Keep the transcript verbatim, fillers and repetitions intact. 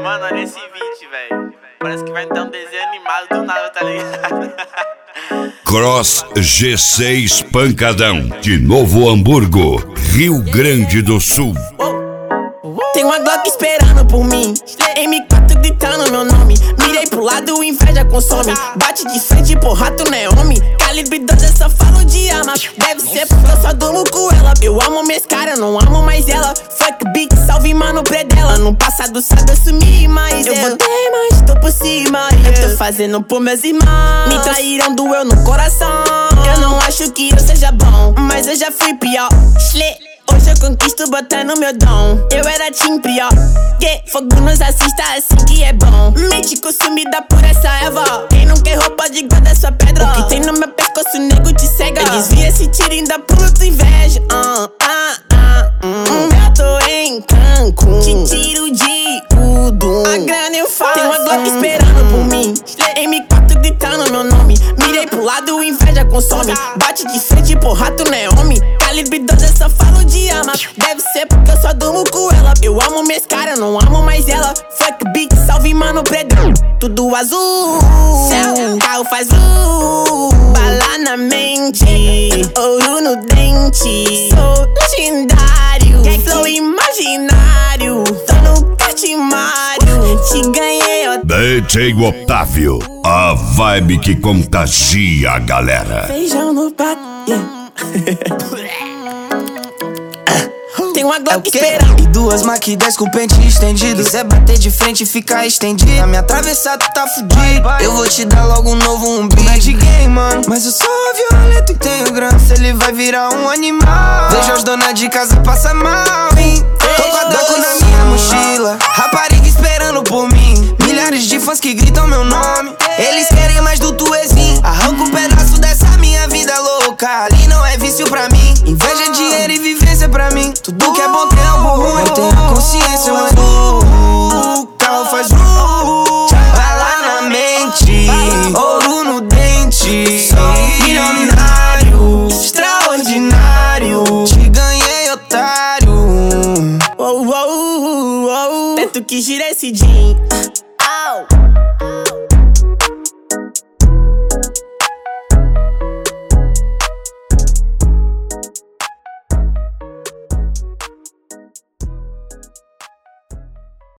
Mano, olha esse beat, velho. Parece que vai ter um desenho animado do nada, tá ligado? Cross G seis Pancadão, de Novo Hamburgo, Rio Grande do Sul. Tem uma Glock esperando por mim, M quatro gritando meu nome. Mirei pro lado, inveja consome. Bate de frente, porra, tu não é homem. Calibre doze, eu só falo de arma. Deve ser porque eu só durmo com ela. Eu amo minhas caras, não amo mais ela. Fuck beat, salve mano predela. No passado sabe eu sumi, mas eu voltei, mas tô por cima. Eu tô fazendo por meus irmãos. Me traíram, doeu no coração. Eu não acho que eu seja bom, mas eu já fui pior. Schlê. Hoje eu conquisto botando meu dom. Eu era team pior. Que fogo nos assista assim que é bom. Mente consumida por essa erva. Quem não quer roupa de guarda sua pedra. O que tem no meu pescoço, nego te cega. Eu desvia esse tiro e ainda pulo tua inveja. Ah, ah, ah, hum. Eu tô em Cancún, te tiro de tudo. A grana eu faço. Tem uma Glock esperando por mim, M quatro gritando meu nome. Mirei pro lado, inveja consome. Bate de frente, porra, tu não é homem. Calibre doze, eu só falo de arma. Deve ser porque eu só durmo com ela. Eu amo minhas caras, não amo mais ela. Fuck beat, salve mano predão. Tudo azul, céu, carro faz luz. Bala na mente, ouro no dente. Sou legendário, flow imaginário. Tô no Cartimário, te ganhei, ó. D J Otávio, a vibe que contagia a galera. Feijão no prato, yeah. Tem uma Glock é esperando. E duas Mach dez com pente estendido. Quiser bater de frente e ficar estendido. Na minha atravessar tu tá fudido. Eu vou te dar logo um novo um beat. Não é de game, mano, mas eu sou violento e tenho grana. Se ele vai virar um animal. Veja os donas de casa passa mal, hein? Tô com a Daco na minha mochila. Rapariga esperando por mim. Milhares de fãs que gritam meu nome. Eles querem mais do tuezinho. Arranca um pedaço dessa minha vida louca. Ali não é vício pra mim. Inveja, dinheiro e vivência pra mim. Tudo que é bom tem algo ruim. Eu tenho a consciência, mas o carro faz uh, bala na mente, ouro no dente. Sou milionário, extraordinário. Te ganhei, otário. Oh, oh, oh, oh. Tento que gira esse jean.